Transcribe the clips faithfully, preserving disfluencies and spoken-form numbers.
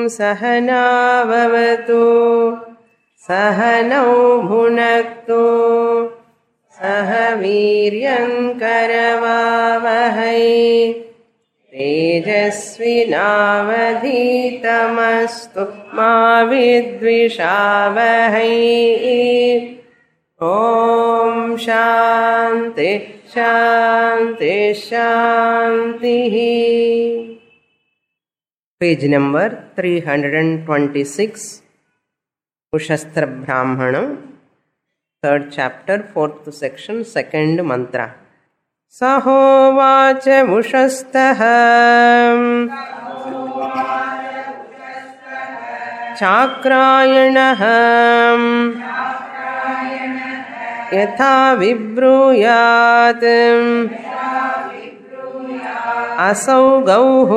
सहनाववतु सहनौ भुनक्तु सह वीर्यङ्करवावहै तेजस्विनावधीतमस्तु मा विद्विषावहै। ॐ शान्ति शान्ति शान्तिः। पेज नंबर three twenty-six, उशस्त्र ब्राह्मणम्, third chapter, fourth section, second mantra. सहोवाच उषस्तः चाक्रायणः यथा विब्रूयात् असौ गौः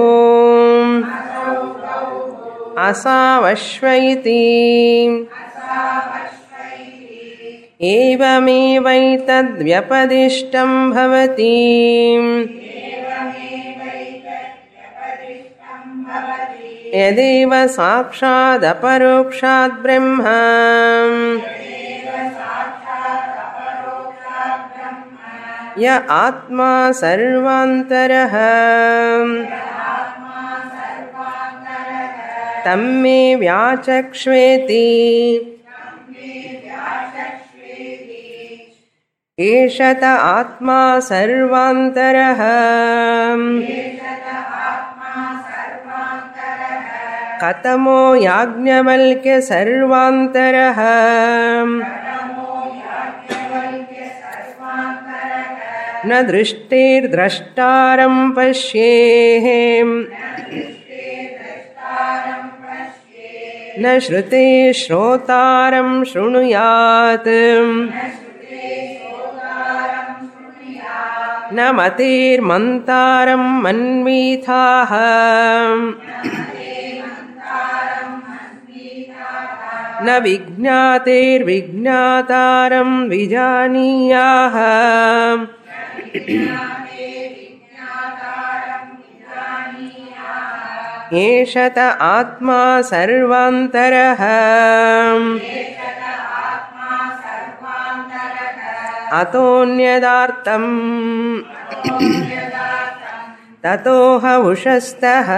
असावश्वैति एवमेवैतद्व्यपदिष्टं भवति यदेव साक्षादपरोक्षात् ब्रह्म य आत्मा सर्वान्तरः तम्मे व्याचक्ष्वेति एषत आत्मा सर्वान्तरः कतमो याज्ञवल्क्य सर्वान्तरः न दृष्टेर्द्रष्टारं पश्येः न श्रुते श्रोतारं शृणुयात् न मतेर्मन्तारं मन्वीथाः न विज्ञातेर्विज्ञातारं विजानीयाः एषत आत्मा सर्वान्तरः अतोऽन्यदार्थम् ततोह उषस्तः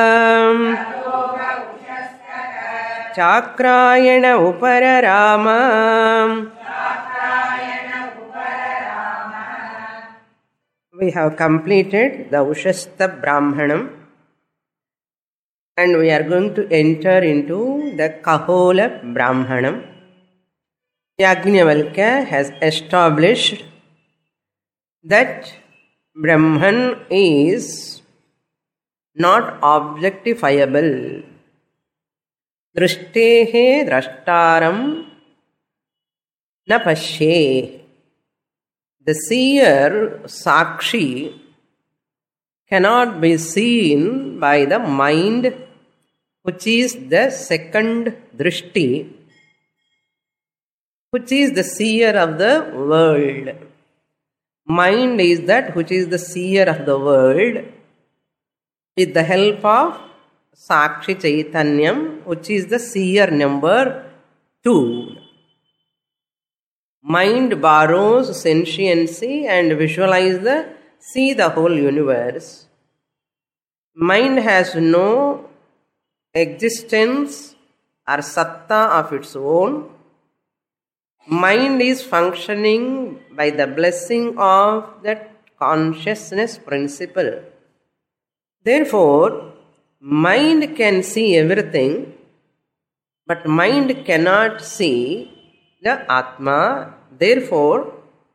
Chakrayana उपरराम। We have completed the Ushastha Brahmanam and we are going to enter into the Kahola Brahmanam. Yajnavalkya has established that Brahman is not objectifiable. Drishtehe drashtaram na pashye. The seer, Sakshi, cannot be seen by the mind, which is the second drishti, which is the seer of the world. Mind is that which is the seer of the world. With the help of Sakshi Chaitanyam, which is the seer number two. Mind borrows sentiency and visualize the, see the whole universe. Mind has no existence or satta of its own. Mind is functioning by the blessing of that consciousness principle. Therefore, mind can see everything, but mind cannot see the Atma. Therefore,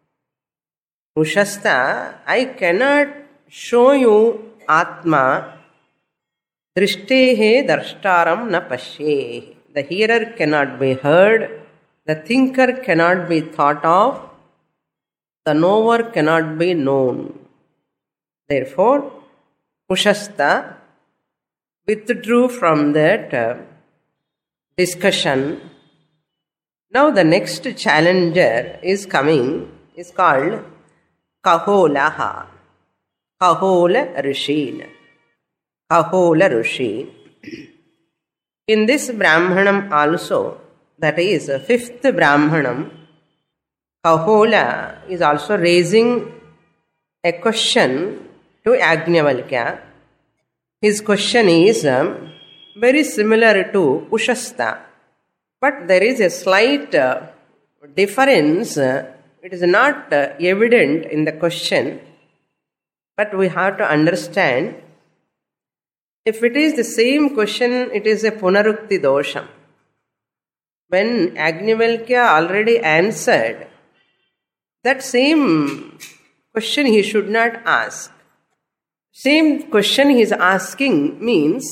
Ushastha, I cannot show you Atma. Drishtehe darshtaram na pashye. The hearer cannot be heard. The thinker cannot be thought of. The knower cannot be known. Therefore, Ushastha withdrew from that uh, discussion. Now the next challenger is coming, is called Kaholaha. Kahola Rishi. Kahola Rishi. In this Brahmanam also, that is fifth Brahmanam, Kahola is also raising a question to Yajnavalkya. His question is um, very similar to Ushasta, but there is a slight uh, difference. It is not uh, evident in the question, but we have to understand. If it is the same question, it is a Punarukti dosham. When Yajnavalkya already answered, that same question he should not ask. Same question he is asking means,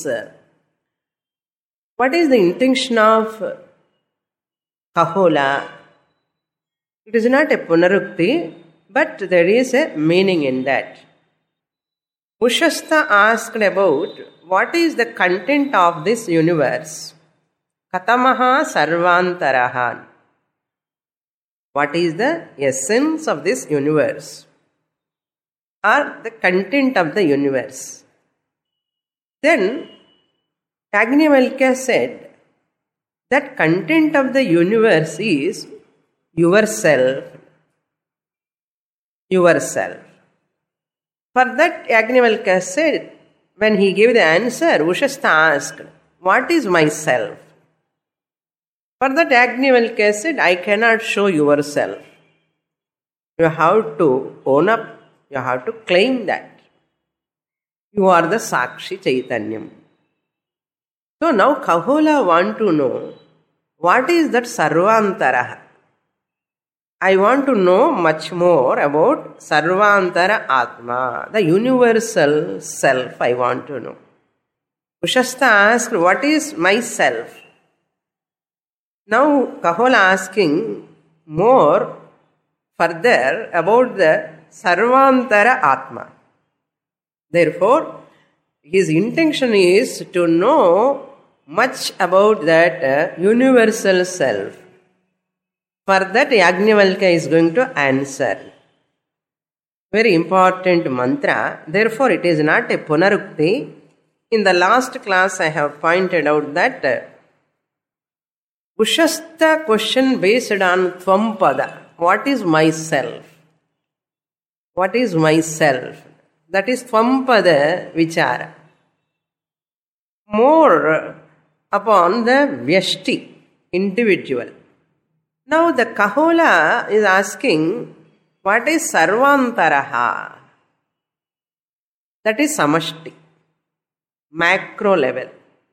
what is the intention of Kahola? It is not a Punarukti, but there is a meaning in that. Ushasta asked about what is the content of this universe. Katamaha sarvantaraha. What is the essence of this universe? Or the content of the universe. Then Yajnavalkya said that content of the universe is yourself. Yourself. For that Yajnavalkya said, when he gave the answer, Ushasta asked, what is myself? For that Yajnavalkya said, I cannot show yourself. You have to own up. You have to claim that. You are the Sakshi Chaitanyam. So now Kahola want to know, what is that Sarvantara? I want to know much more about Sarvantara Atma, the universal self I want to know. Ushasta asked, what is myself? Now Kahola asking more further about the Sarvantara Atma. Therefore, his intention is to know much about that uh, universal self. For that, Yajnavalkya is going to answer. Very important mantra. Therefore, it is not a Punarukti. In the last class, I have pointed out that uh, Ushasta question based on Tvampada. What is myself? What is myself? That is Tvampada Vichara. More upon the Vyashti, individual. Now the Kahola is asking, what is Sarvantaraha? That is Samashti, macro level.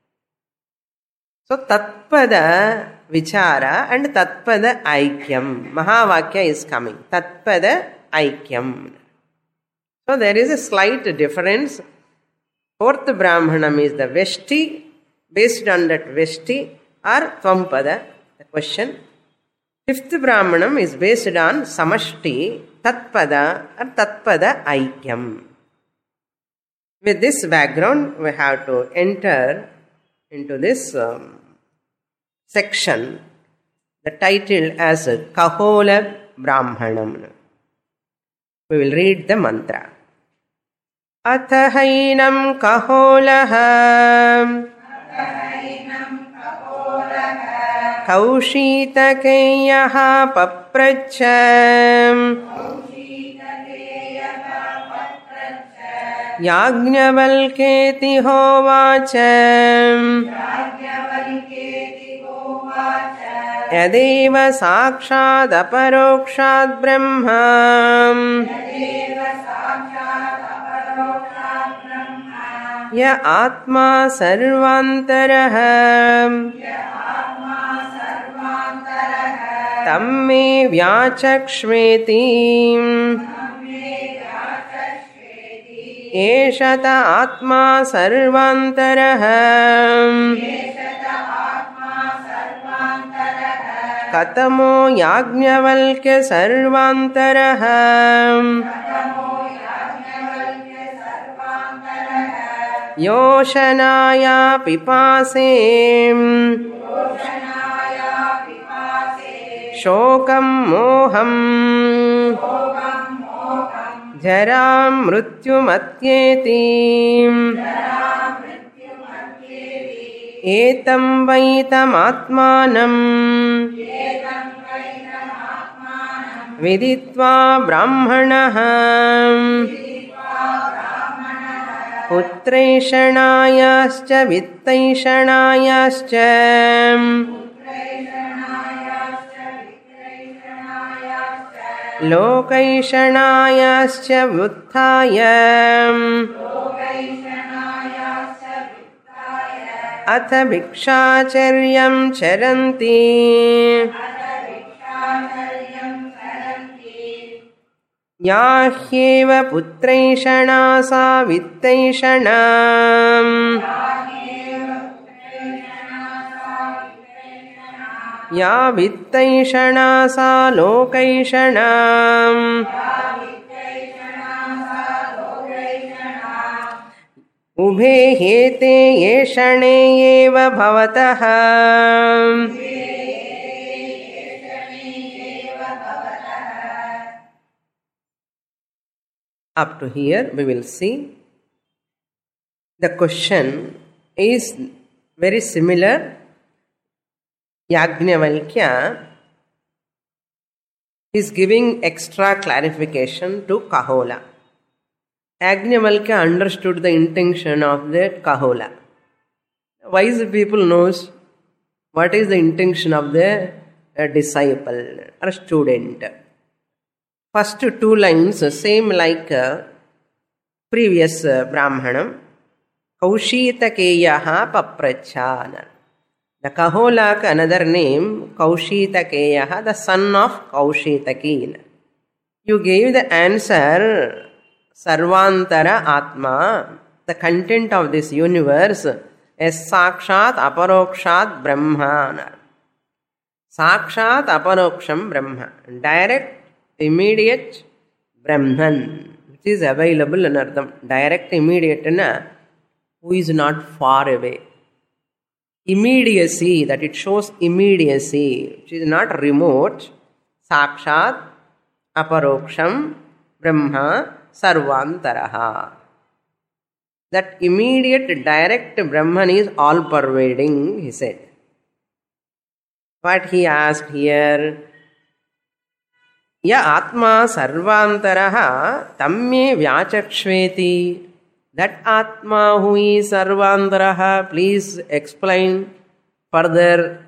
So Tatpada Vichara and Tatpada Aikyam. Mahavakya is coming. Tatpada Aikyam. So there is a slight difference. Fourth Brahmanam is the Veshti. Based on that Veshti or Tvampada, the question. Fifth Brahmanam is based on Samashti, Tatpada or Tatpada Aikyam. With this background, we have to enter into this um, section, the title as Kahola Brahmanam. We will read the mantra. Athahainam kaholaha Kaushitakeyaha papracham Yajnavalketi hovacham Yadeva sakshad aparokshad brahma Ya atma sarvantaraha Tamme vyachakshveti Eshata atma sarvantaraha Katamo Yajnavalkya sarvantaraha Yoshanaya pipasem Shokam moham Jaram mrityum atyeti एतं वैतमात्मानं विदित्वा ब्राह्मणः पुत्रैषणायाश्च वित्तैषणायाश्च लोकैषणायाश्च वुत्थाय अथ भिक्षाचर्यं चरन्ति या ह्येव पुत्रैषणा सा वित्तैषणा या वित्तैषणा सा लोकैषणा उभे हेते येषणे एव भवतः Up to here we will see. The question is very similar. Yajnavalkya is giving extra clarification to Kahola. Yajnavalkya understood the intention of the Kahola. Wise people knows what is the intention of the uh, disciple or student. First two lines same like uh, previous uh, Brahmanam. Kaushitakeyaha paprachana. The Kaholak another name Kaushitakeyaha, the son of Kaushitakin. You gave the answer Sarvantara Atma, the content of this universe is Sakshat Aparokshat Brahmana. Sakshat Aparoksham Brahma, direct, immediate Brahman, which is available in Ardham. Direct, immediate, na, who is not far away. Immediacy, that it shows immediacy, which is not remote. Sakshat Aparoksham Brahma Sarvantaraha. That immediate, direct Brahman is all pervading, he said. What he asked here, Ya Atma Sarvantaraha Tamme Vyachakshveti. That Atma who is Sarvantaraha, please explain further.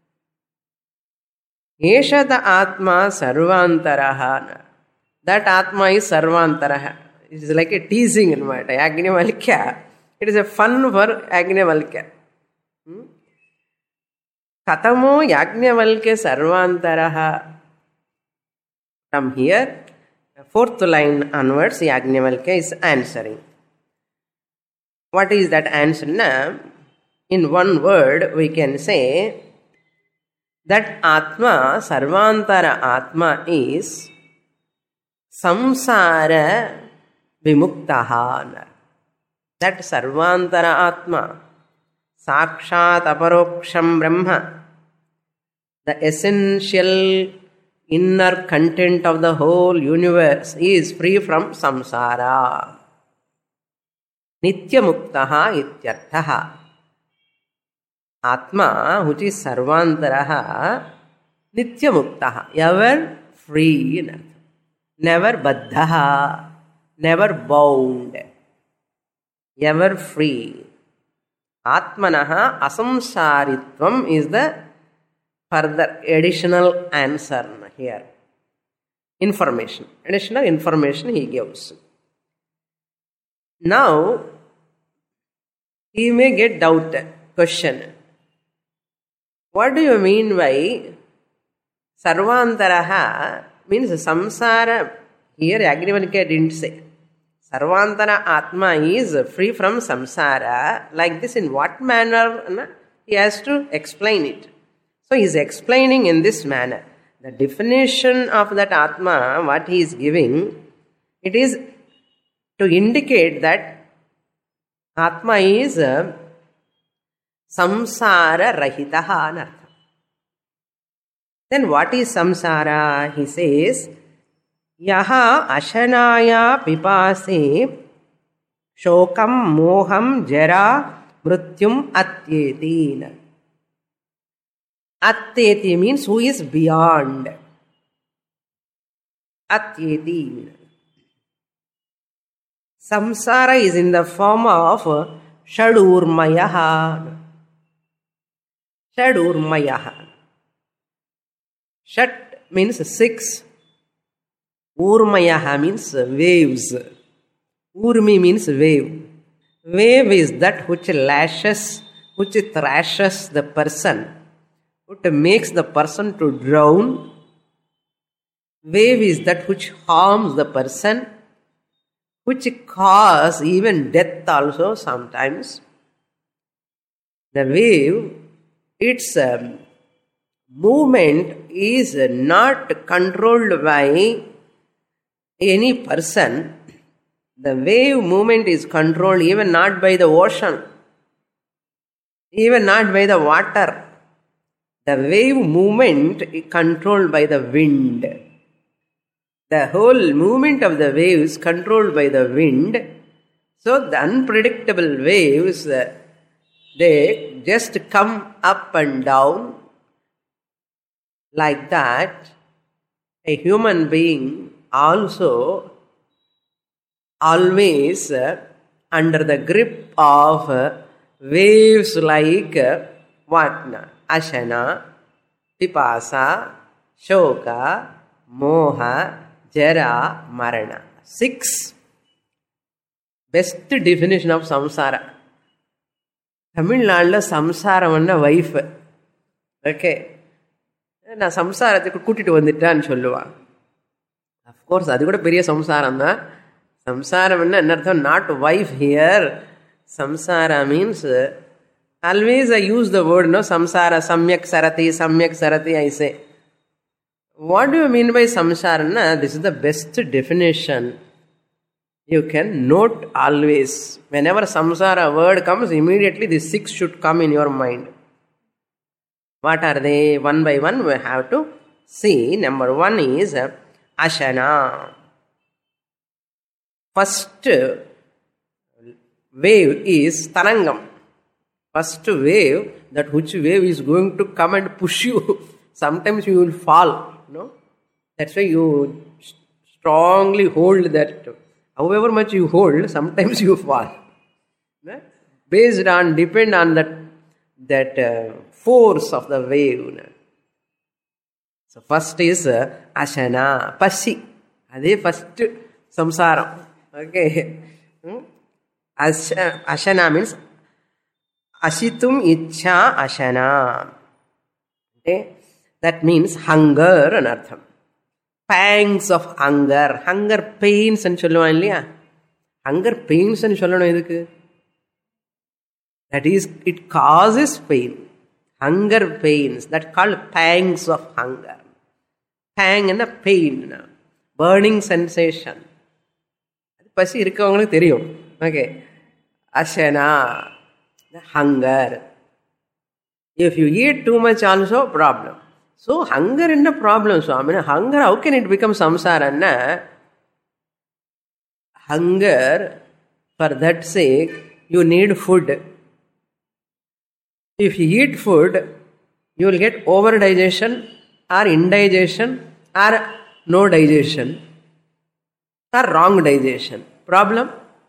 Yeshata Atma Sarvantaraha. That Atma is Sarvantaraha. It is like a teasing in my Yajnavalkya. It is a fun for Yajnavalkya. Hmm? Katamo Yajnavalkya Sarvantaraha. From here, fourth line onwards, Yajnavalkya is answering. What is that answer? Na? In one word, we can say that Atma, Sarvantara Atma is Samsara Vimuktaha. That Sarvantara Atma, Sakshat Aparoksham Brahma, the essential inner content of the whole universe, is free from samsara. Nitya muktaha ityarthaha. Atma, which is Sarvantaraha, Nitya muktaha, ever free, never baddhaha, never bound, ever free. Atmanaha asamsaritvam is the further additional answer here. Information. Additional information he gives. Now, he may get doubt. Question. What do you mean by Sarvantaraha? Means samsara. Here Yajnavalkya didn't say. Sarvantara Atma is free from samsara. Like this, in what manner? He has to explain it. So he is explaining in this manner. The definition of that Atma, what he is giving, it is to indicate that Atma is uh, samsara rahitaha anartha. Then what is samsara? He says, Yaha ashanaya pipase shokam moham jara mrityum atyeti. Atyeti means who is beyond. Atyeti. Samsara is in the form of Shadurmayaha. Shadurmayaha. Shat means six. Urmayaha means waves. Urmi means wave. Wave is that which lashes, which thrashes the person, which makes the person to drown. Wave is that which harms the person, which cause even death also sometimes. The wave, its um, movement is not controlled by any person. The wave movement is controlled even not by the ocean, even not by the water. The wave movement is controlled by the wind. The whole movement of the waves is controlled by the wind. So the unpredictable waves, they just come up and down like that. A human being also always under the grip of waves like what? Ashana, Pipasa, Shoka, Moha, Jara, Marana. Six. Best definition of samsara. Tamil Nadu samsara wife. Okay. Na samsara kuttitu vandittan solluva. Of course, adu kuda periya samsaram da. Samsara enna not wife here. Samsara means always I use the word no samsara, samyak sarati, samyak sarati I say. What do you mean by samsara? This is the best definition. You can note always. Whenever samsara word comes, immediately these six should come in your mind. What are they? One by one we have to see. Number one is ashana. First wave is tarangam. First wave, that which wave is going to come and push you. Sometimes you will fall. No? That's why you strongly hold that. However much you hold, sometimes you fall. Based on, depend on that, that uh, force of the wave. So first is uh, ashana, pasi. That's first samsara. Okay. Asha, ashana means ashitum ichha ashana. Okay. That means hunger and artham. Pangs of hunger. Hunger pains and solluvan illaya. Hunger pains and sollano edukku. That is, it causes pain. Hunger pains. That called pangs of hunger. Pang and a pain. Burning sensation. Pasi irukkavangalukku theriyum. Okay. Ashana. Hunger. If you eat too much also, problem. So hunger is a problem. So I mean, hunger, how can it become samsara? Hunger, for that sake, you need food. If you eat food, you will get over digestion or indigestion or no digestion or wrong digestion. Problem?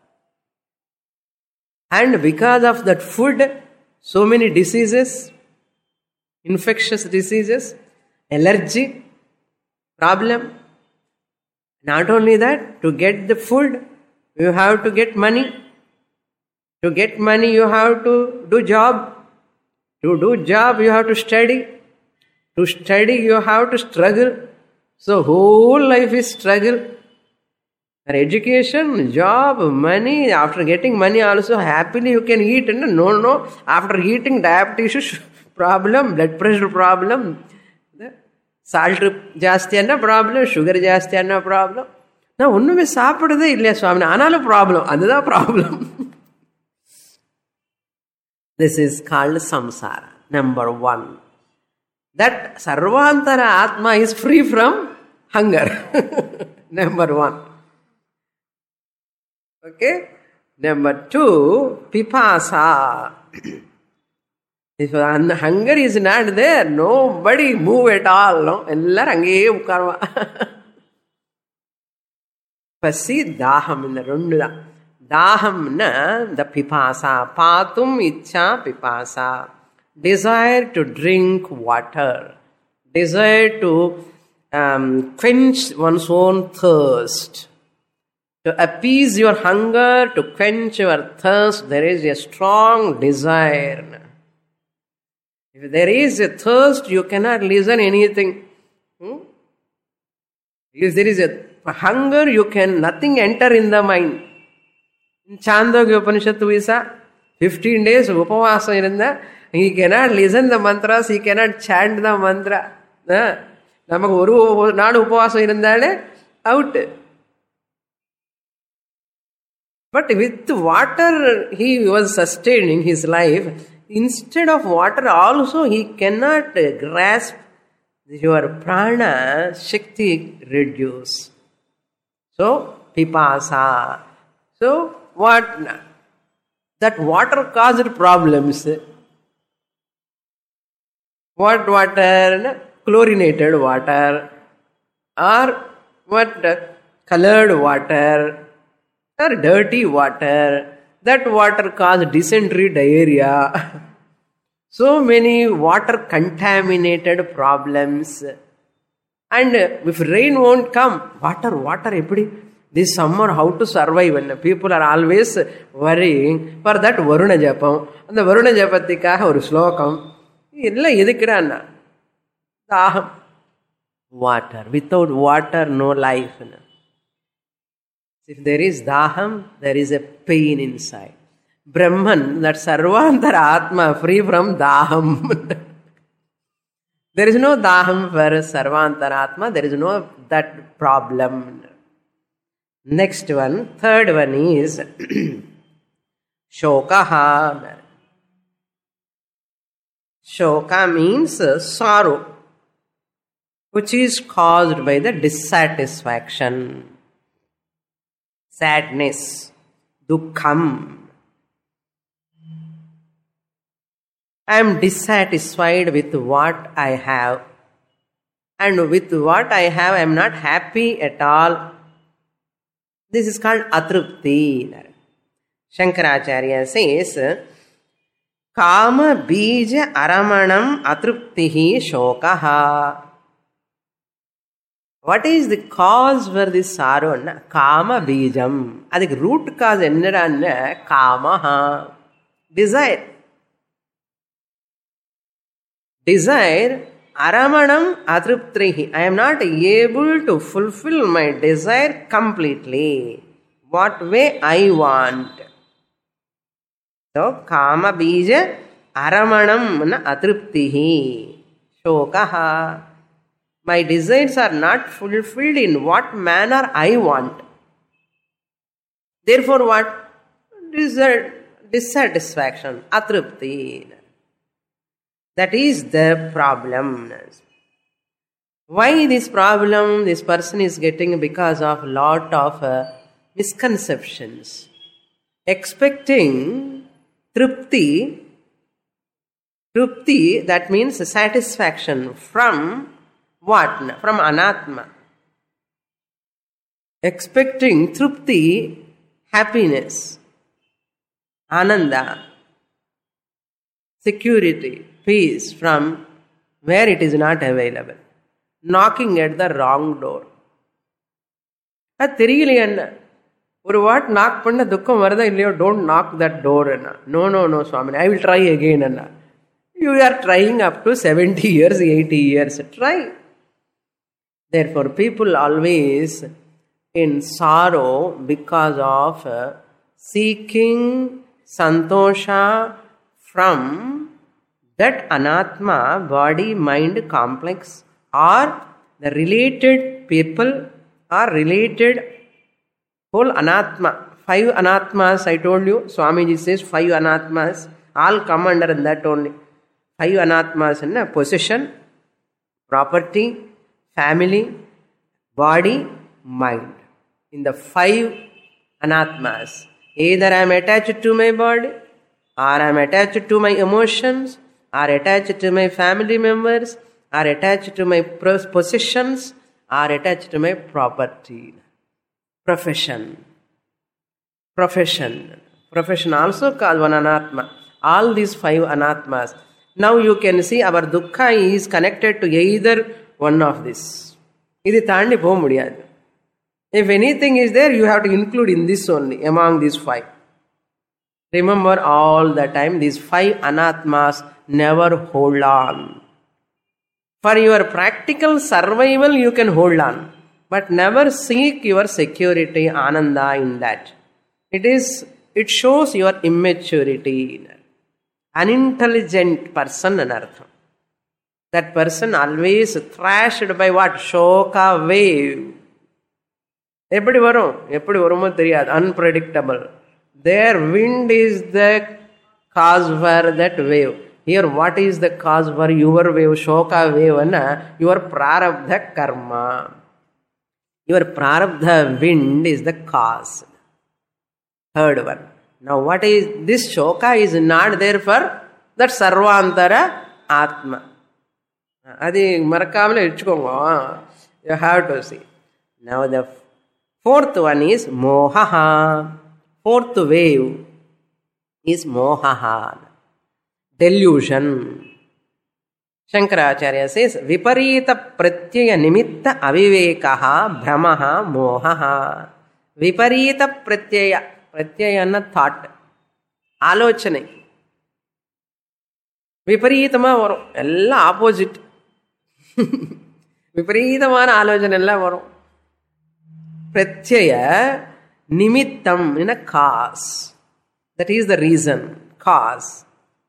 And because of that food, so many diseases, infectious diseases, allergy, problem. Not only that, to get the food, you have to get money. To get money, you have to do job. To do job, you have to study. To study, you have to struggle. So whole life is struggle. For education, job, money. After getting money also, happily you can eat. No, no. After eating, diabetes problem, blood pressure problem, salt ಜಾಸ್ತಿ ಅನ್ನೋ problem, sugar ಜಾಸ್ತಿ ಅನ್ನೋ problem. நான் ஒன்றுமே சாப்பிடுறதே இல்லையா சுவாமி, ஆனாலும் problem. அதுதான் problem. This is called samsara. Number one. That sarvantara atma is free from hunger. Number one. Okay. Number two, pipasa. If hunger is not there, nobody move at all. No? Ellar ange ukkarva. Pasi daham in the rendu da. Daham na the pipasa. Patum icha pipasa. Desire to drink water. Desire to um, quench one's own thirst. To appease your hunger, to quench your thirst, there is a strong desire. If there is a thirst, you cannot listen anything. Hmm? If there is a hunger, you can nothing enter in the mind. In Chandogya Upanishad we saw fifteen days upavasa irunda. He cannot listen the mantras, he cannot chant the mantra. Namak oru naadu upavasa irundale out. But with water he was sustaining his life. Instead of water also he cannot grasp your prana shakti reduce. So pipasa. So what? That water caused problems. What water? Chlorinated water. Or what? Colored water. Or dirty water. That water caused dysentery, diarrhea. So many water contaminated problems. And if rain won't come, water, water, eppadi? This summer, how to survive? And people are always worrying for that Varuna Japam. And the Varuna Japatika or slokam. Illa idikirana. Daham. Water. Without water, no life. If there is daham, there is a pain inside. Brahman, that sarvantara atma, free from daham. There is no daham for sarvantara atma. There is no that problem. Next one, third one is shokaha. Shoka means sorrow, which is caused by the dissatisfaction. Sadness, dukkham. I am dissatisfied with what I have. And with what I have, I am not happy at all. This is called atrupti. Shankaracharya says, Kama bija aramanam atruptihi shokaha. What is the cause for this sorrow? Kama bijam. That root cause enna kamaha. Desire. Desire. Aramanam atruptrihi. I am not able to fulfill my desire completely. What way I want. So, kama bija aramanam atruptihi. Shokaha. My desires are not fulfilled in what manner I want. Therefore what? Dissatisfaction. Atrupti. That is the problem. Why this problem this person is getting? Because of lot of uh, misconceptions. Expecting trupti, trupti, that means satisfaction from what? From anatma. Expecting trupti, happiness, ananda, security, peace from where it is not available. Knocking at the wrong door. That theriyalayanna. Or what knock panna dukkam varada illayo, don't knock that door anna. No, no, no, Swami, I will try again anna. You are trying up to seventy years, eighty years. Try. Therefore, people always in sorrow because of uh, seeking santosha from that anatma, body, mind complex, or the related people or related whole anatma. Five anatmas, I told you. Swamiji says five anatmas. All come under that only. Five anatmas in a possession, property, family, body, mind. In the five anatmas, either I am attached to my body, or I am attached to my emotions, or attached to my family members, or attached to my possessions, or attached to my property. Profession. Profession. Profession also called one anatma. All these five anatmas. Now you can see our dukkha is connected to either one of these. Idi taandi po mudiyadu. If anything is there, you have to include in this only, among these five. Remember all the time, these five anatmas never hold on. For your practical survival, you can hold on. But never seek your security, ananda in that. It is, it shows your immaturity. Unintelligent person anartham. That person always thrashed by what? Shoka wave. Eppadi varum? Eppadi varumo theriyadu. Unpredictable. Their wind is the cause for that wave. Here, what is the cause for your wave? Shoka wave, anna, your prarabdha karma. Your prarabdha wind is the cause. Third one. Now, what is this shoka is not there for that sarvantara atma. Adi marakamle ichukongo. You have to see. Now, the fourth one is mohaha. Fourth wave is mohaha. Delusion. Shankaracharya says, Viparita pratyaya nimitta avivekaha brahmaha mohaha. Viparita pratyaya. Pratyaya anna thought. Alochane. Viparitama varum. Ella opposite. Viparitama alochane ella varum. Pratyaya nimittam in a cause. That is the reason. Cause.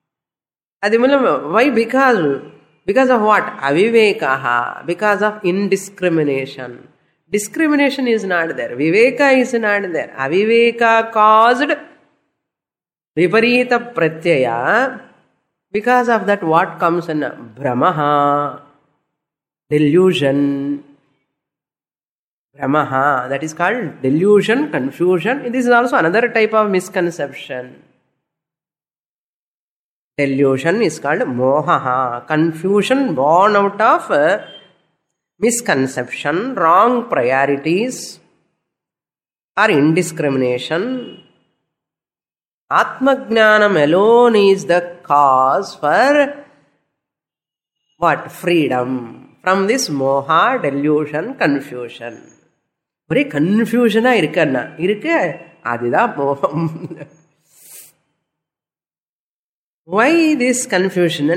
Why? Because, because of what? Avivekaha. Because of indiscrimination. Discrimination is not there. Viveka is not there. Aviveka caused viparita pratyaya. Because of that, what comes in brahmaha? Delusion. Brahmaha. That is called delusion, confusion. This is also another type of misconception. Delusion is called mohaha. Confusion born out of uh, misconception, wrong priorities, or indiscrimination. Atmajnanam alone is the cause for what? Freedom from this moha, delusion, confusion. Very confusion irukka irukka adida moham. Why this confusion?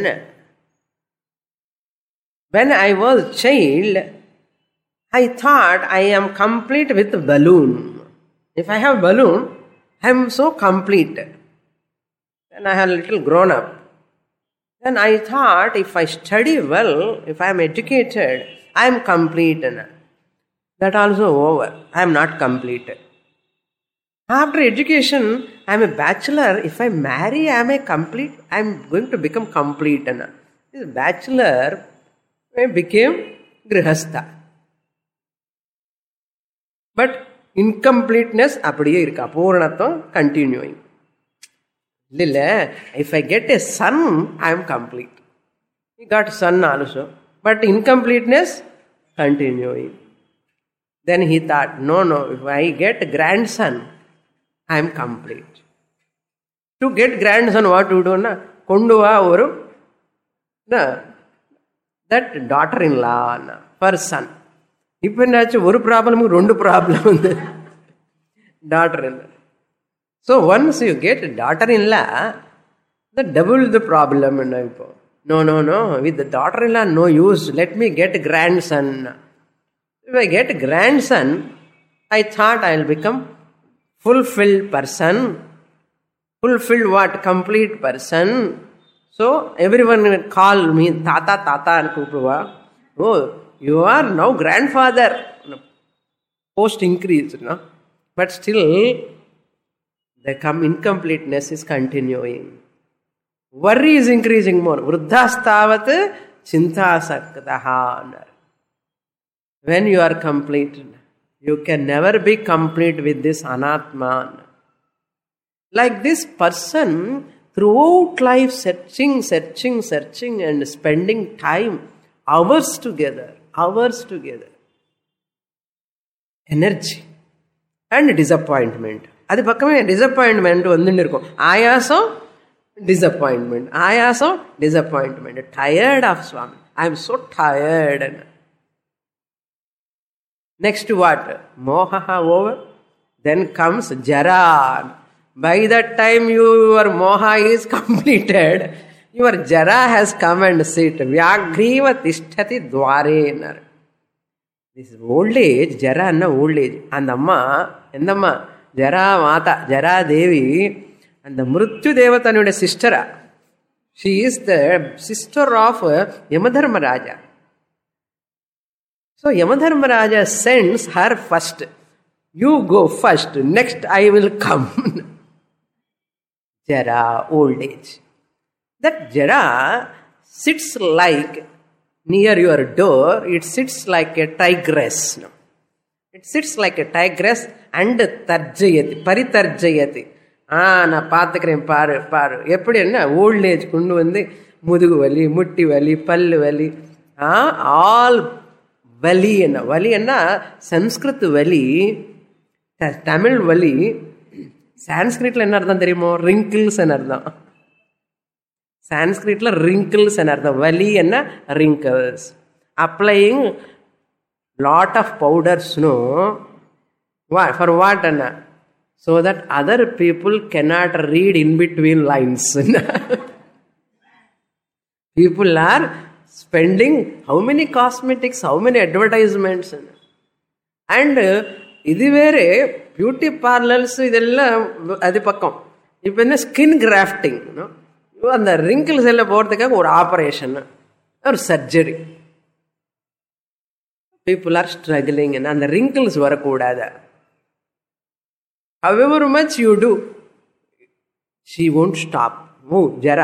When I was child, I thought I am complete with balloon. If I have balloon, I am so complete. Then I have a little grown up. Then I thought if I study well, if I am educated, I am complete. That also over. I am not complete. After education, I am a bachelor. If I marry, am I complete? I am going to become complete. This bachelor I became grihastha. But incompleteness appadiye irukka. Purnatvam continuing. If I get a son, I am complete. He got son also. But incompleteness continuing. Then he thought, no, no, if I get grandson, I am complete. To get grandson, what to do? Na? Konduva oru, na, that daughter-in-law na, for son. Ippo one problem, rendu problem. Daughter-in-law. So once you get daughter-in-law, the double the problem. No, no, no. With the daughter-in-law, no use. Let me get grandson. If I get grandson, I thought I will become fulfilled person. Fulfilled what? Complete person. So everyone will call me Tata, Tata and Kupuva. Oh, you are now grandfather. Post increase, no? But still, the incompleteness is continuing. Worry is increasing more. Vruddhastavat chintasaktaha. When you are complete, you can never be complete with this anatman. Like this person, throughout life searching, searching, searching and spending time, hours together, hours together. Energy and disappointment. అది పక్కనే disappointment వందండి இருக்கும். ఆయాసం disappointment, ఆయాసం disappointment. Tired of Swami, I'm so tired అని. Next what? మోహ over, then comes జరా. By that time your moha is completed, your jara has come and sit. Vyagriva tishtati dware annaru. This is old age, jara anna old age. And amma, endamma, jara mata, jara devi, and the mrityu devatanude sister. She is the sister of Yamadharmaraja. So Yamadharmaraja sends her first. You go first, next I will come. Jara, old age. That Jara sits like near your door, it sits like a tigress. No? It sits like a tigress and tarjayati, paritarjayati. Ah, na paathukiren paaru, paaru. Eppadi enna old age kundu vande mudugu vali, mutti vali, pallu vali. Ah, all vali enna. Vali enna Sanskrit vali, Tamil vali. சான்ஸ்கிரிட்ல என்ன அர்த்தம் தெரியுமோ? Wrinkles என்ன அர்த்தம். சான்ஸ்கிரிட்ல wrinkles என்ன அர்த்தம். வலி என்ன? Wrinkles. Applying lot of powders no for what என்ன? so that other people cannot read in between lines. People are spending how many cosmetics, how many advertisements. And இது வேறு பியூட்டி பார்லர்ஸ் இதெல்லாம் அது பக்கம். இப்போ என்ன ஸ்கின் கிராஃப்டிங், அந்த wrinkles எல்லாம் போகிறதுக்காக ஒரு ஆப்ரேஷன், ஒரு சர்ஜரி. People are struggling. அந்த ரிங்கிள்ஸ் வரக்கூடாது. however much you do, she won't stop. Oh, jara.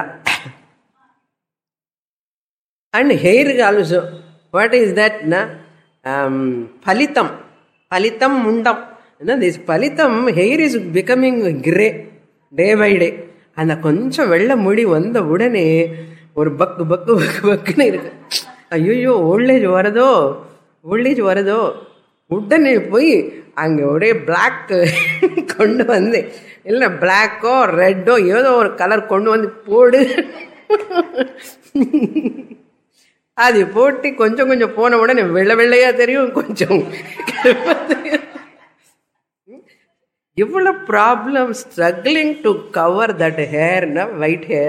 And hair also. What is that? Na? Um, phalitam. Phalitam mundam. This phalitam hair is becoming grey day by day. அந்த கொஞ்சம் வெள்ளை முடி வந்த உடனே ஒரு பக்கு பக்கு பக்கு பக்குன்னு இருக்கு. ஐயோ ஓல்டேஜ் வரதோ ஓல்டேஜ் வரதோ. உடனே போய் அங்கே ஒரே பிளாக் கொண்டு வந்து, இல்லை பிளாக்கோ ரெட்டோ ஏதோ ஒரு கலர் கொண்டு வந்து போடு. அது போட்டு கொஞ்சம் கொஞ்சம் போன உடனே வெள்ளை வெள்ளையா தெரியும், கொஞ்சம் தெரியும். எவ்வளோ problem struggling to cover that hair, white hair.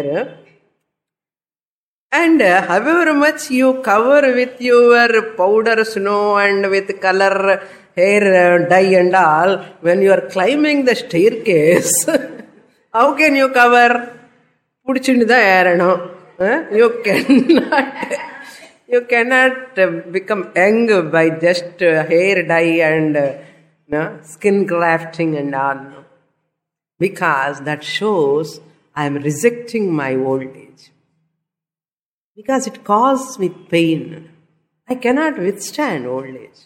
And uh, however much you cover with your powder snow and with color hair uh, dye and all, when you are climbing the staircase, how can you cover? Pudichindi da erano. You cannot, you cannot uh, become young by just uh, hair dye and uh, no, skin grafting and all. No. Because that shows I am rejecting my old age. Because it causes me pain. I cannot withstand old age.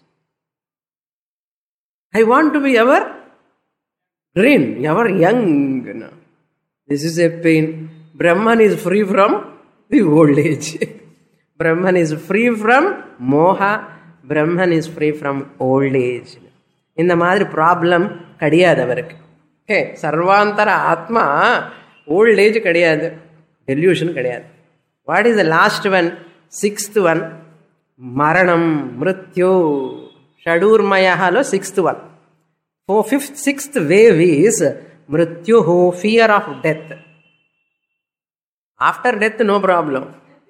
I want to be ever green, ever young. No. This is a pain. Brahman is free from the old age. Brahman is free from moha. Brahman is free from old age. இந்த மாதிரி problem கிடையாது அவருக்கு. Okay, சர்வாந்தர ஆத்மா old age கிடையாது, delusion கிடையாது. What is the last one? Sixth one, மரணம், மிருத்யு. ஷடூர்மயஹாలో sixth one. Four fifth sixth wave is மிருத்யு, fear of death. After death no problem.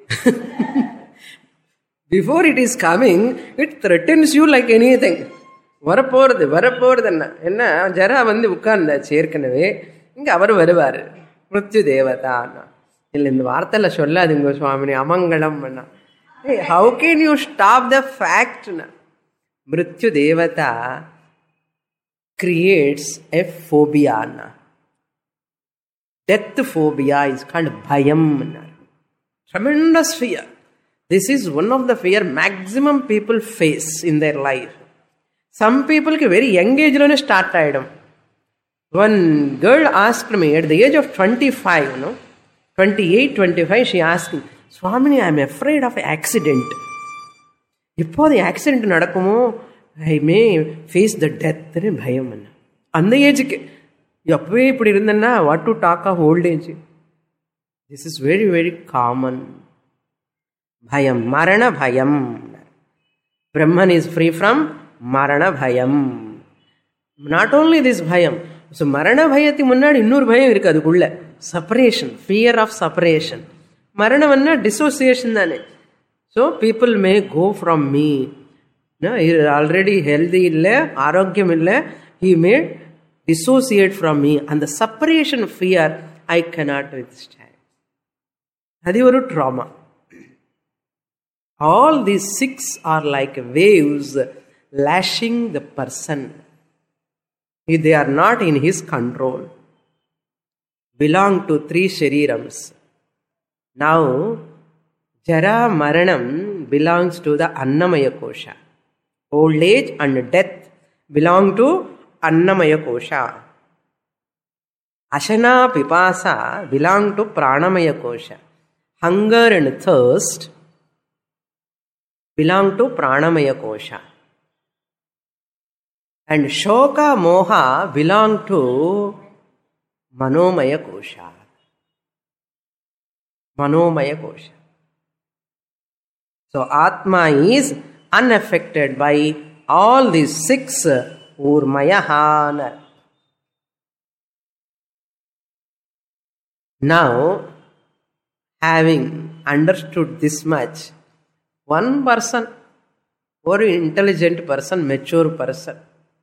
Before it is coming, it threatens you like anything. வரப்போகிறது வரப்போகிறது என்ன என்ன ஜரா வந்து உட்கார்ந்தாச்சு ஏற்கனவே, இங்கே அவர் வருவார், மிருத்யு தேவதா. இல்லை, இந்த வார்த்தையில் சொல்லாதுங்க சுவாமினி, அமங்கலம் அண்ணா. How can you stop the ஃபேக்ட்னா? மிருத்யு தேவதா creates a phobia. Death phobia is called பயம். Tremendous fear. This is one of the fear maximum people face in their life. Some people ki very young age lone start aayidam. One girl asked me at the age of twenty-five, no, twenty-eight, twenty-five, she asked me, Swamini, I am afraid of accident. எப்போது accident நடக்குமோ, I May face the டெத்னு பயம். அந்த ஏஜுக்கு எப்பவே இப்படி இருந்தேன்னா what to talk of old age. This is very very common. பயம், மரண பயம். பிரம்மன் இஸ் ஃப்ரீ ஃப்ரம் மரண பயம். நாட் ஓன்லி திஸ் பயம். ஸோ மரண பயத்துக்கு முன்னாடி இன்னொரு பயம் இருக்குது அதுக்குள்ள, செப்பரேஷன், ஃபியர் ஆஃப் செப்பரேஷன். மரணம்னா டிசோசியேஷன் தானே. So people may go from me. Already healthy இல்லை, ஆரோக்கியம் இல்லை, he may dissociate from me. அந்த separation fear I cannot withstand. அது ஒரு trauma. All these six are like waves lashing the person. They are not in his control. Belong to three sharirams. Now, Jara Maranam belongs to the Annamaya Kosha. Old age and death belong to Annamaya Kosha. Ashana Pipasa belong to Pranamaya Kosha. Hunger and thirst belong to Pranamaya Kosha. And Shoka Moha belong to Manomaya Kosha. Manomaya Kosha. So Atma is unaffected by all these six Urmayahana. Now, having understood this much, one person, or intelligent person, mature person,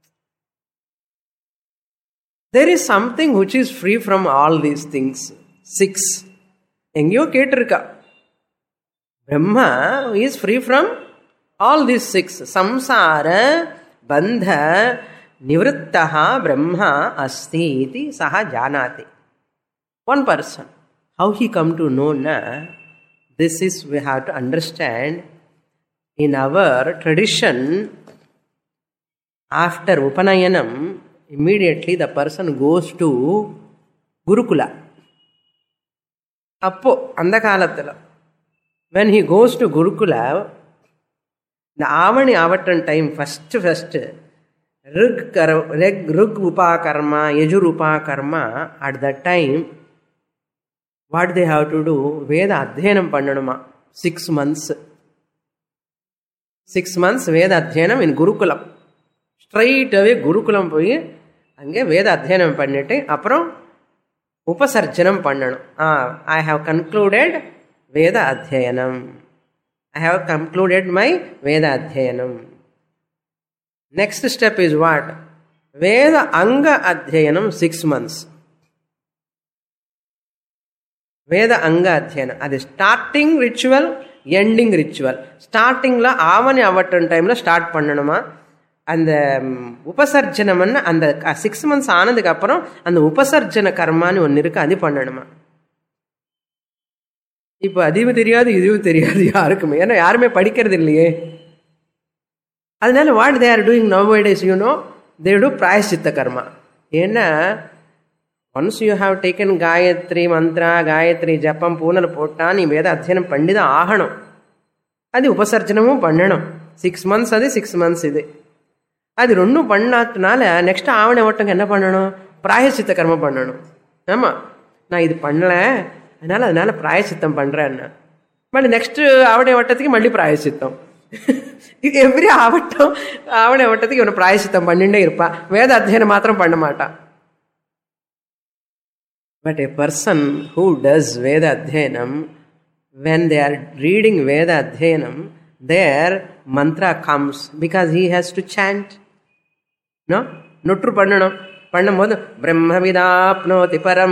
there is something which is free from all these things. Six. Engyo ketirka. Brahma is free from all these six. Samsara, bandha, nivrittaha, brahma, asti, iti, saha janati. One person. How he come to know na? This is, we have to understand. In our tradition, after Upanayanam, immediately the person goes to Gurukula. Appo, andha kaalathila, when he goes to Gurukula, the Avani Avatan time, first, first, Rug, Rug Upakarma, Yajur Upakarma, at that time, what they have to do? Veda Adhyanam Pandanama. Six months. Six months Veda Adhyanam in Gurukulam. Straight away Gurukulam போய் அங்கே வேத அத்தியனம் பண்ணிட்டு அப்புறம் உபசர்ஜனம் பண்ணணும். ஆ I have concluded வேத அத்தியனம். I have concluded my வேத அத்தியனம். Next step is what? வேத அங்க அத்தியனம் சிக்ஸ் மந்த்ஸ். வேத அங்க அத்தியனம் அது ஸ்டார்டிங் ரிச்சுவல், எண்டிங் ரிச்சுவல். ஸ்டார்டிங்கில் ஆவணி அவட்டன் டைமில் ஸ்டார்ட் பண்ணணுமா. அந்த உபசர்ஜனம்னு அந்த சிக்ஸ் மந்த்ஸ் ஆனதுக்கு அப்புறம் அந்த உபசர்ஜன கர்மான்னு ஒன்று இருக்கு, அது பண்ணணுமா. இப்போ அதுவும் தெரியாது இதுவும் தெரியாது யாருக்குமே, ஏன்னா யாருமே படிக்கிறது இல்லையே. அதனால what they are doing nowadays, you know, they do பிராயசித்த கர்மா. ஏன்னா once you have taken Gayatri mantra, Gayatri ஜப்பம் பூனல் போட்டால் நீ வேத அத்தியனம் பண்ணி தான் ஆகணும். அது உபசர்ஜனமும் பண்ணணும். சிக்ஸ் மந்த்ஸ் அது, சிக்ஸ் மந்த்ஸ் இது. அது ரெண்டும் பண்ணாதனால நெக்ஸ்ட் ஆவணை ஓட்டங்க என்ன பண்ணணும்? பிராயசித்த கர்மம் பண்ணணும். ஆமாம், நான் இது பண்ணல அதனால அதனால பிராயசித்தம் பண்ணுறேன்னா மறுபடி நெக்ஸ்ட் ஆவணை ஓட்டத்துக்கு மறுபடி பிராயசித்தம். எவ்ரி ஆவட்டம் ஆவணை ஓட்டத்துக்கு இவனை பிராயசித்தம் பண்ணிட்டே இருப்பான், வேத அத்தியனம் மாத்திரம் பண்ண மாட்டான். But a person who does Veda Adhyanam, when they are reading Veda Adhyanam, their mantra comes because he has to chant. No? Nutru pannanam. Pannumbodhu Brahmavidapnoti param.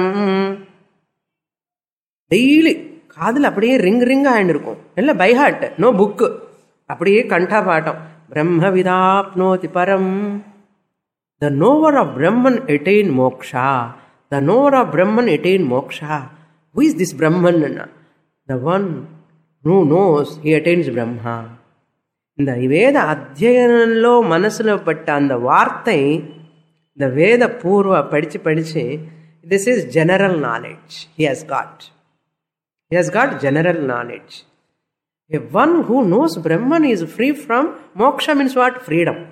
Daily காதில் அப்படியே ரிங் ரிங் ஆயின்னு இருக்கும். இல்லை பை ஹார்ட், நோ புக்கு, அப்படியே கண்டா bottom. பிரம்மவிதாப்னோதி பரம். The knower of Brahman attain moksha. The knower of Brahman attain moksha. Who is this Brahman? The one who knows he attains Brahma. இந்த வேத அத்தியனம்லோ மனசுல பட்ட அந்த வார்த்தை, இந்த வேத பூர்வ படிச்சு படிச்சு, this is general knowledge he has got. He has got general knowledge. A one who knows Brahman is free from moksha means what? Freedom.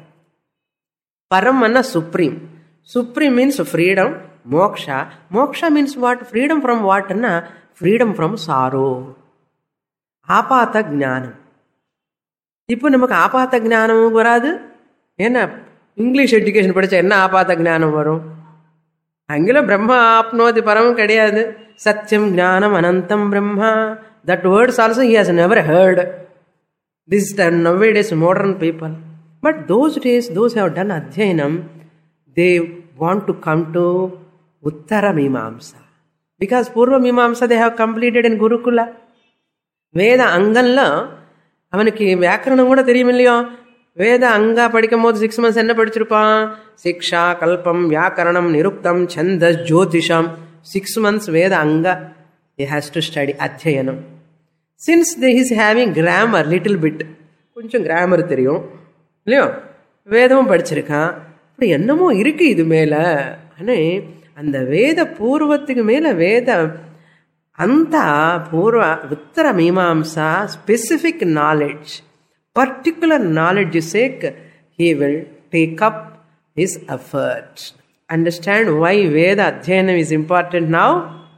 Param anna supreme. Supreme means freedom. Moksha. Moksha means what? Freedom from what? Anna? Freedom from sorrow. Apata jnanam. Ipu namak apata jnanam varadu? Enna English education padicha enna apata jnanam varum? Angila Brahma apnoti param kadiyadu. Satyam jnanam anantam Brahma. That words also he has never heard. This is nowadays modern people. But those days, those who have done Adhyayanam, they want to come to Uttara Mimamsa. Because Purva Mimamsa they have completed in Gurukula. Veda Angalla, avaniki Vyakaranam kuda theriyumillaya. Veda Anga padikkumbodhu six months enna padichiruppan? Siksha, Kalpam, Vyakaranam, Niruktam, Chandas, Jyotisham. Six months Veda Anga, he has to study Adhyayanam. Since he is having grammar little bit, koncham grammar theriyum இல்லையோ வேதமும் படிச்சிருக்கான், அப்படி என்னமோ இருக்கு இது மேல. ஆனால் அந்த வேத பூர்வத்துக்கு மேல வேத அந்த Purva Uttara Mimamsa specific knowledge, particular knowledge சேக் he will take up his effort. Understand why Veda Adhyayanam is important now?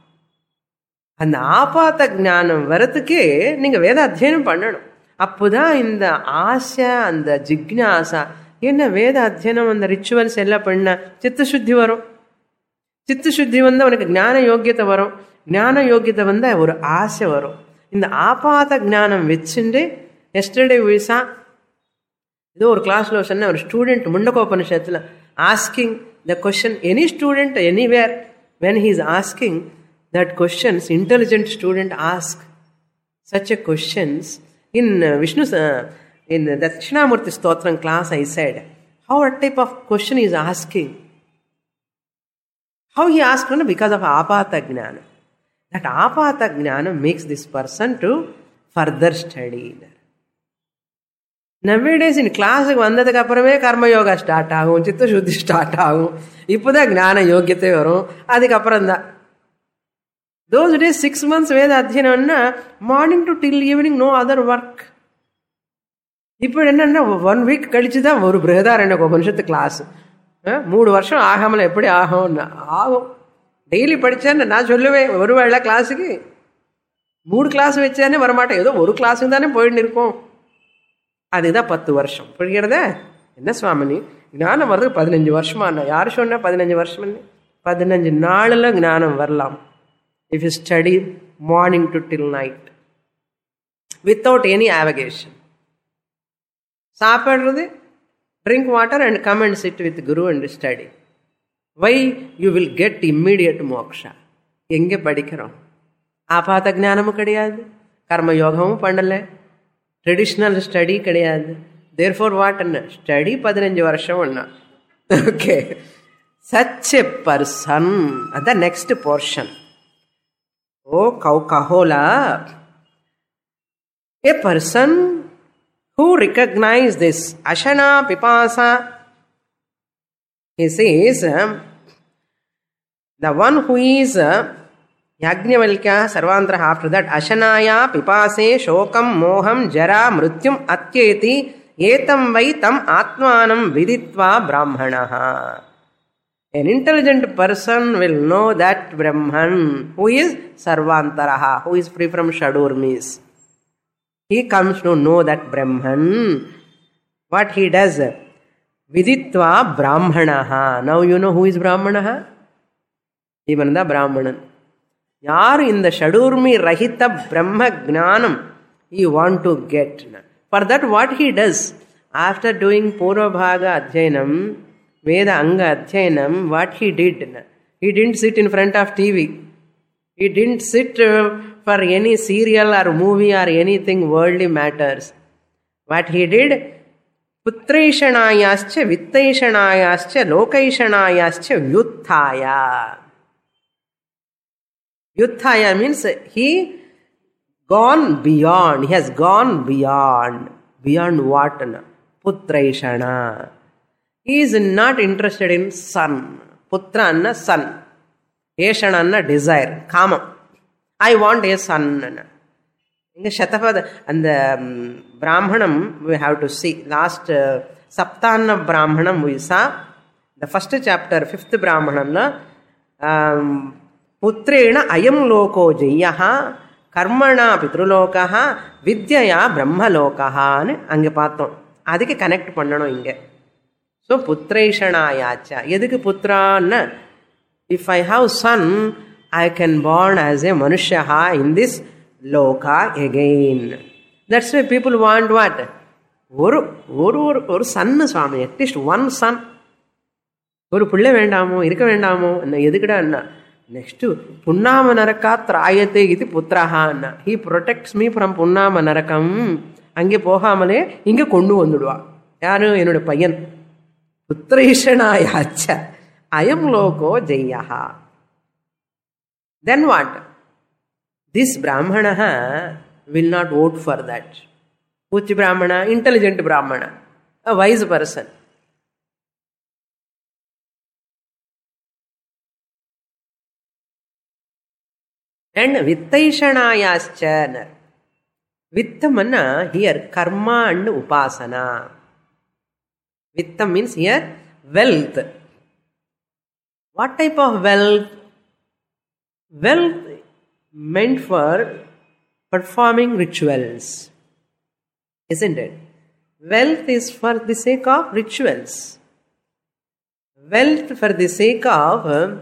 அந்த ஆபாத்த ஞானம் வரத்துக்கே நீங்கள் வேத அத்தியனம் பண்ணணும். அப்போதான் இந்த ஆசை, அந்த ஜிக்னாசா, என்ன வேத அத்தியனம் அந்த ரிச்சுவல்ஸ் எல்லாம் பண்ண சித்தசுத்தி வரும். சித்தசுத்தி வந்து அவனுக்கு ஞான யோக்கியத்தை வரும். ஞான யோக்கியத்தை வந்து ஒரு ஆசை வரும். இந்த ஆபாத்த ஞானம் வச்சுட்டு எஸ்டர்டே வீசா ஏதோ ஒரு கிளாஸில் சொன்ன ஒரு ஸ்டூடெண்ட் முண்டகோபனிஷத்தில் asking the question, any student anywhere when he is asking that questions, intelligent student ask such a questions in uh, Vishnu uh, in the Dakshinamurti Stotram class. I said how what type of question he is asking, how he asked, no, because of apata jnana. That apata jnana makes this person to further study. Nowadays in class vandadukku apparame karma yoga start agum, chitta shuddhi start agum, ipoda gnana yogyate varum, adukku apparam da. Those days, six months Veda Adhyayanam, morning to till evening, no other work. இப்போ என்னன்னா one week கழிச்சு தான் ஒரு பிரகதாரண்ய உபனிஷத்து class. மூணு வருஷம் ஆகாமல் எப்படி ஆகும்னு ஆகும். டெய்லி படித்தேன்னு நான் சொல்லுவேன். ஒரு வேளை கிளாஸுக்கு மூணு கிளாஸ் வச்சானே வரமாட்டேன், ஏதோ ஒரு கிளாஸுக்கு தானே போயின்னு இருக்கோம். அதுதான் பத்து வருஷம் புரிகிறதா? என்ன சுவாமினி ஞானம் வர்றதுக்கு பதினஞ்சு வருஷமா? யார் சொன்னா பதினஞ்சு வருஷம்? பதினஞ்சு நாளில் ஞானம் வரலாம். If you study morning to till night without any avocation. Sapadradhu, drink water and come and sit with Guru and study. Why? You will get immediate moksha. Enge padikkarom? Apata jnanam kadiyadu, karma yogamum pandale, traditional study kadiyadu. Therefore what? Study பதினஞ்சு வருஷம் anna. Okay. Such a person, and the next portion. Oh, Kaukahola, a person who recognizes this Ashana Pipasa, he says, the one who is Yajnavalkya Sarvantra, after that, Ashanaya Pipase Shokam Moham Jara Mrityum Atyeti Etam Vaitam Atmanam Viditva Brahmanaha. An intelligent person will know that Brahman, who is Sarvantaraha, who is free from Shadurmis. He comes to know that Brahman. What he does? Viditva Brahmanaha. Now you know who is Brahmanaha? Even the Brahmanan. Yar in the Shadurmi Rahita Brahma Gnanam he want to get. For that what he does? After doing Purva Bhaga Adhyayanam, Veda Anga Adhyayanam, what he did? He didn't sit in front of T V. He didn't sit uh, for any serial or movie or anything worldly matters. What he did? Putraishanayascha, Vittaishanayascha, Lokaishanayascha, Vyuthaya. Vyuthaya means he gone beyond. He has gone beyond. Beyond what? Putraishana. He is not interested in son. Putra anna son. Eshana anna desire. Kama. I want a son. In the Shatapada and the Brahmanam, we have to see. Last uh, Saptana Brahmanam we saw. The first chapter, fifth Brahmanam, um, Putrena ayam loko jayaha, karmana pitrulokaha, vidyaya brahmalokaha, ange paathom. Adike connect pannano inge. So, putreshanayacha. Yedike putra na? If I have son, I can born as a manushyaha in this loka again. That's why people want what? Oru, oru, oru son, Swami. At least one son. Oru pulle vendamo, irka vendamo. Anna yedikada anna. Next to Punnama Naraka Trayate iti putraha anna. He protects me from Punnama Narakam. Ange pohamale, inge kondu vandudva. Yanu enude payan. Putreshanayacha. Ayam loko jayaha. Then what? This Brahmana will not vote for that. Uchi Brahmana, intelligent Brahmana, a wise person. And Vittaishanayascha. Vittamana here karma and upasana. Vittam means here wealth. What type of wealth? Wealth meant for performing rituals. Isn't it? Wealth is for the sake of rituals. Wealth for the sake of uh,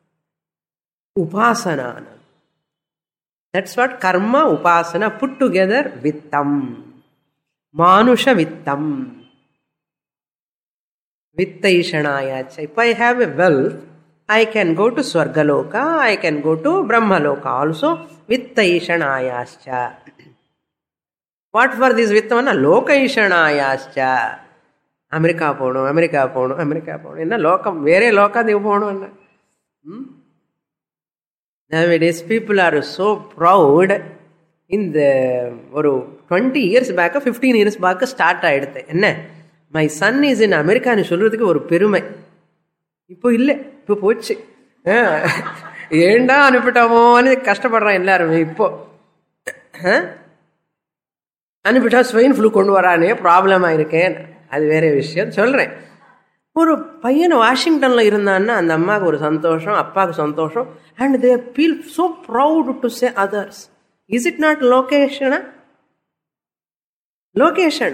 upasana. That's what karma upasana put together vittam. Manusha vittam. Vittaishanayacha. If I have a wealth, I can go to Swargaloka, I can go to Brahmaloka also. Vittaishanayascha. What for this Vittamana? Lokaishanayascha. America pono, America pono, America pono. Inna lokam, vere loka devu pono. Hmm? Nowadays people are so proud. In the oru twenty years back, fifteen years back start aayiduthe. Enna? My son is in America nu solradhukku oru perumai. Ipo ille, ipo pochu. Enda anupitamo ani kashtapadran ellarum ipo. Anupita swine flu kondu varane problem ayirukken. Adu vere vishayam solren. ஒரு பையன் வாஷிங்டன்ல இருந்தான்னா அந்த அம்மாவுக்கு ஒரு சந்தோஷம், அப்பாவுக்கு சந்தோஷம். And they feel so proud to say others. Is it not location? Location.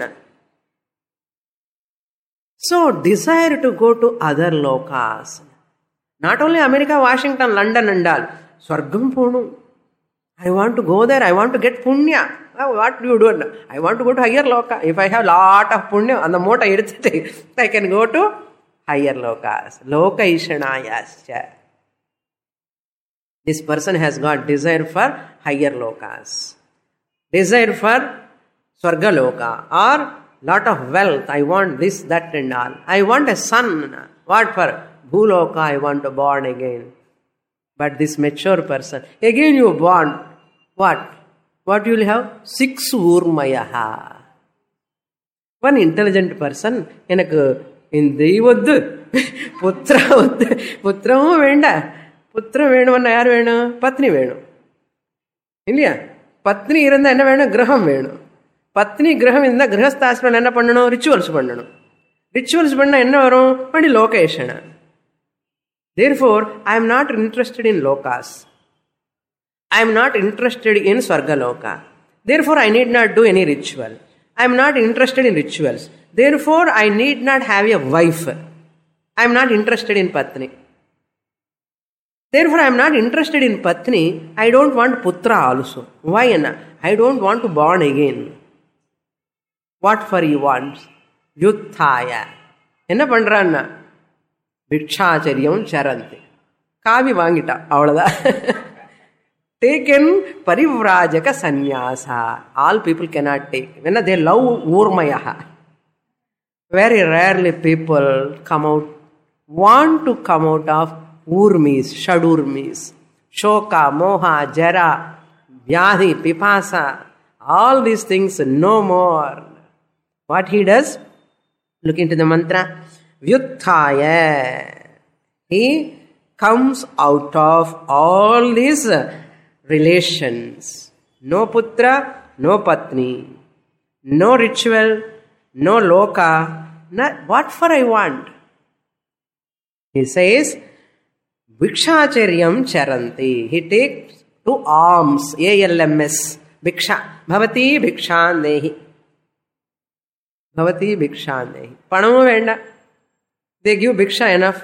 So desire to go to other lokas. Not only America, Washington, London and all. Swargam ponu. I want to go there. I want to get punya. Oh, what do you do? I want to go to higher loka. If I have lot of punya on the mota, I can go to higher lokas. Loka ishanayascha. This person has got desire for higher lokas. Desire for swarga loka or lot of wealth. I want this, that and all. I want a son. What for? Bhuloka, I want to born again. But this mature person, again you born. What? What you will have? Six urmayaha. One intelligent person, enakku indi voddu, putra voddu, putramu venda. Putra venum yaar venum? Patni venum. Illaya? Patni irundha enna venum? Graham venum. Patni graham irundha grihasthashram enna pannanum? Rituals pannanum. Rituals panna enna varum? Adi lokeshana. Therefore, I am not interested in lokas. I am not interested in Swargaloka. Therefore, I need not do any ritual. I am not interested in rituals. Therefore, I need not have a wife. I am not interested in Patni. Therefore, I am not interested in Patni. I don't want Putra also. Why? I don't want to born again. What for he wants? Yuthaya. Enna pandranna? Vikshacharyam charanti. Kavi vangita. Avladha. Taken parivrajaka sannyasa. All people cannot take. When they love urmayaha. Very rarely people come out, want to come out of urmis, shadurmis. Shoka, moha, jara, vyadhi, pipasa. All these things no more. What he does? Look into the mantra. Vyuthaya. He comes out of all these relations. No putra, no patni. No ritual, no loka. Not, what for I want? He says, Bhikshacharyam charanti. He takes to alms. A L M S. Bhiksha. Bhavati bhikshan dehi. Bhavati bhikshan dehi. Panamu venda. They give bhiksha enough.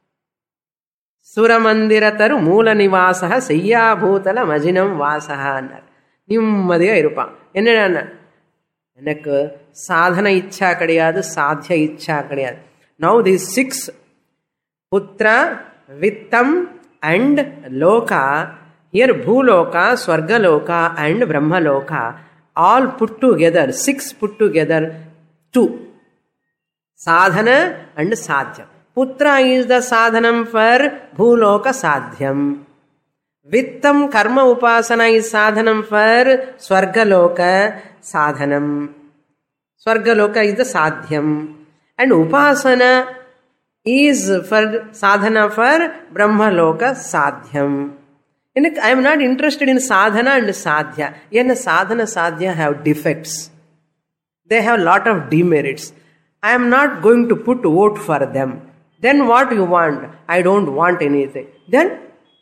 Suramandira moola nivasaha sayya bhutala majinam vasaha annar. Nimmadiga irupa. Enna எனக்கு சாதன இச்சா கிடையாது, சாத்திய இச்சா கிடையாது. Now these six, putra, vittam and loka, here bhuloka, swargaloka and brahmaloka, all put together, six put together, two. Sadhana and sadhya. Putra is the sadhanam for bhuloka sadhyam. Vittam karma upasana is sadhanam for swargaloka sadhanam. Swargaloka is the sadhyam. And upasana is for sadhana for brahmaloka sadhyam. And I am not interested in sadhana and sadhya. Even sadhana sadhya have defects. They have lot of demerits. I am not going to put vote for them. Then what you want? I don't want anything. Then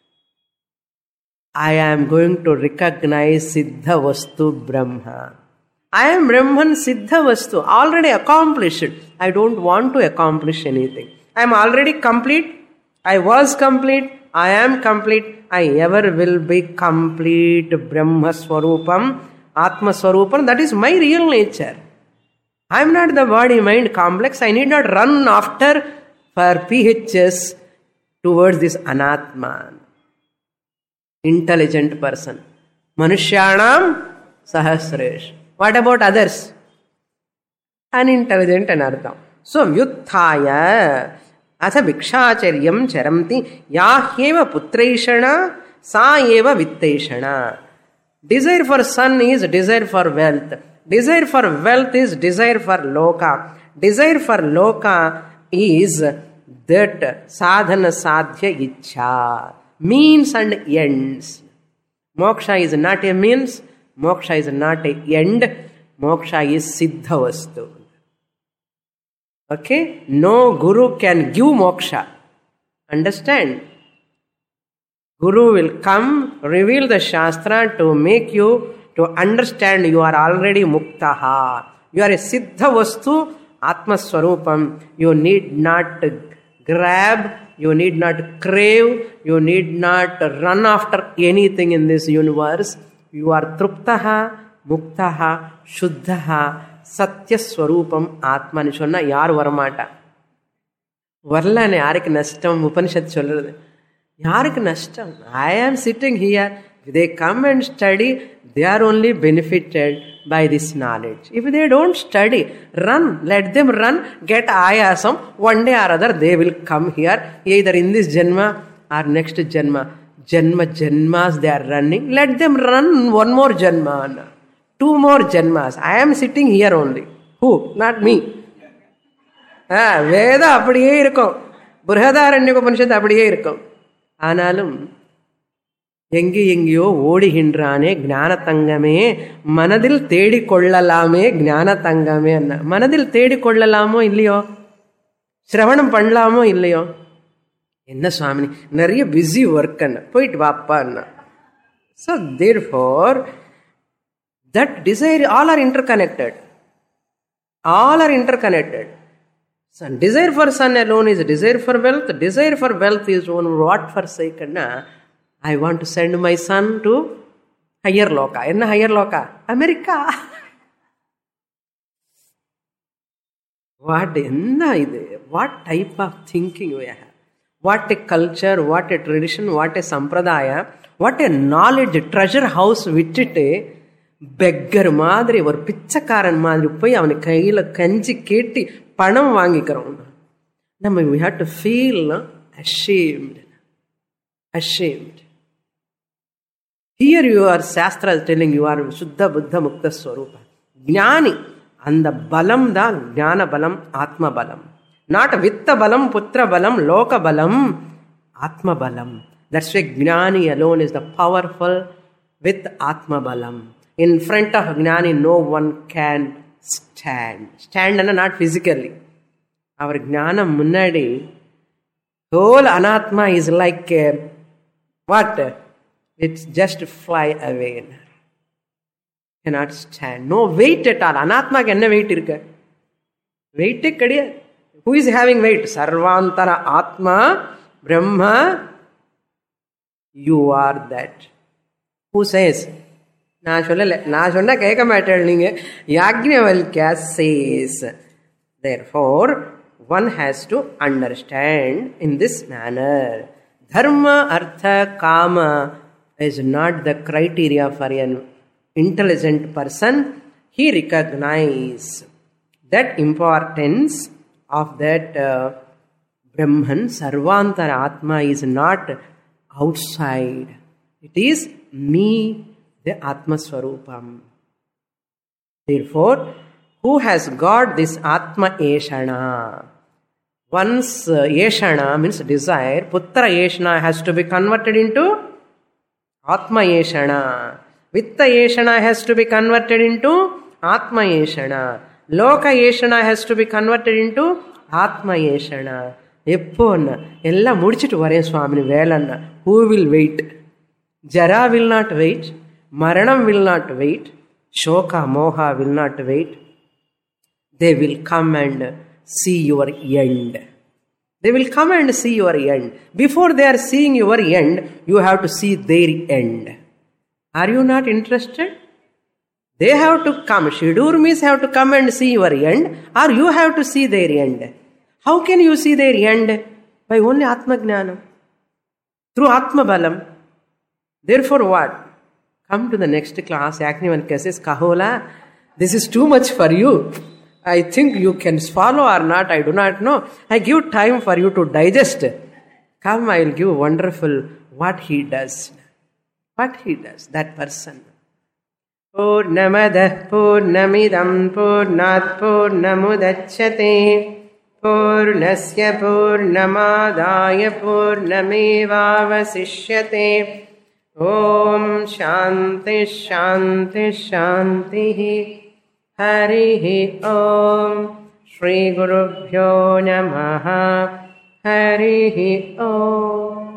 I am going to recognize Siddha Vastu Brahma. I am Brahman Siddha Vastu, already accomplished. I don't want to accomplish anything. I am already complete. I was complete. I am complete. I ever will be complete. Brahma Swarupam, Atma Swarupam. That is my real nature. I am not the body-mind complex. I need not run after for P H S towards this Anatma. Intelligent person. Manushyanam sahasresh. What about others? Unintelligent anartham. So, vyutthaya atha bhikshacharyam charamti yahyeva putraishana sa eva vittaishana. Desire for son is desire for wealth. Desire for wealth is desire for loka. Desire for loka is that sadhana sadhya ichha. Means and ends. Moksha is not a means. Moksha is not a end. Moksha is siddha vastu. Okay? No guru can give moksha. Understand? Guru will come, reveal the shastra to make you to understand you are already muktaha. You are a siddha vastu, atma swarupam. You need not grab, you need not crave, you need not run after anything in this universe. You are truptaha, muktaha, shuddhaha, satya swarupam, atma. Nishonna yaar varamata. Varlane yarik nashtam, Upanishad solrade. Yarik nashtam. I am sitting here. If they come and study, they are only benefited by this knowledge. If they don't study, run, let them run, get ayasam. One day or other they will come here, either in this janma or next janma. Janma janmas they are running. Let them run one more janma. Two more janmas. I am sitting here only. Who? Not me. Ah, Veda அப்படியே இருக்கும். Brihadaranyaka Upanishad அப்படியே இருக்கும். ஆனாலும் எங்கே எங்கேயோ ஓடுகின்றானே ஞான தங்கமே, மனதில் தேடிக்கொள்ளலாமே ஞான தங்கமே அண்ணா. மனதில் தேடிக்கொள்ளலாமோ இல்லையோ, சிரவணம் பண்ணலாமோ இல்லையோ. என்ன சுவாமி நிறைய பிஸி ஒர்க் அண்ணா, போயிட்டு வாப்பா அண்ணா. So therefore that desire all are interconnected. All are interconnected. Son, desire for son alone is desire for wealth. Desire for wealth is one what for sake anna. I want to send my son to higher loka. Enna higher loka? America. What enna idu? What type of thinking we have? What a culture, what a tradition, what a sampradaya, what a knowledge treasure house விட்டுட்டு beggar மாதிரி ஒரு பிச்சைக்காரன் மாதிரி போய் அவனை கையில கஞ்சி கேட்டி பணம் வாங்கிக்கிறோம். நம்ம we have to feel ashamed. Ashamed. Here you are, Shastra is telling you are Shuddha Buddha Mukta Swarupa. Jnani. And the balam da jnana balam, atma balam. Not vitta balam, putra balam, loka balam, atma balam. That's why Jnani alone is the powerful with Atma Balam. In front of Jnani, no one can stand. Stand and not physically. Our Jnana Munnadi, whole Anatma is like a, what? It's just fly away. Cannot stand. No weight at all. Anatma can no weight irukka. Weight kadiya. Who is having weight? Sarvantara Atma, Brahma. You are that. Who says? Na solla na sonna keka matter ninge. Yajnavalkya says. Therefore, one has to understand in this manner. Dharma, artha, kama is not the criteria for an intelligent person. He recognizes that importance of that uh, Brahman, Sarvantara Atma is not outside. It is me, the Atma Swarupam. Therefore, who has got this Atma Eshana? Once uh, Eshana means desire, Putra Eshana has to be converted into Atma Eshana. Vitta Eshana has to be converted into Atma Eshana. Loka Eshana has to be converted into Atma Eshana. Epponna, ella mudichittu varen Swamini velanna. Who will wait? Jara will not wait. Maranam will not wait. Shoka, Moha will not wait. They will come and see your end. They will come and see your end. Before they are seeing your end, you have to see their end. Are you not interested? They have to come. Shidurmis have to come and see your end, or you have to see their end. How can you see their end? By only Atma Jnana. Through Atma Balam. Therefore what? Come to the next class. Yajnavalkya says, Kahola, this is too much for you. I think you can swallow or not, I do not know. I give time for you to digest. Come, I will give wonderful what he does. What he does, that person. Purnamadah Purnamidam Purnat Purnamudachyate Purnasya Purnamadaya Purnamevavasishyate Om Shanti Shanti Shanti Harihi Om Shri Gurubhyo Namaha Harihi Om